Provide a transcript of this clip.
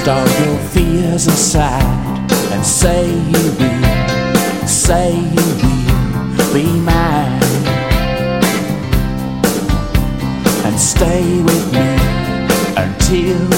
all your fears aside and say you will be mine, and stay with me until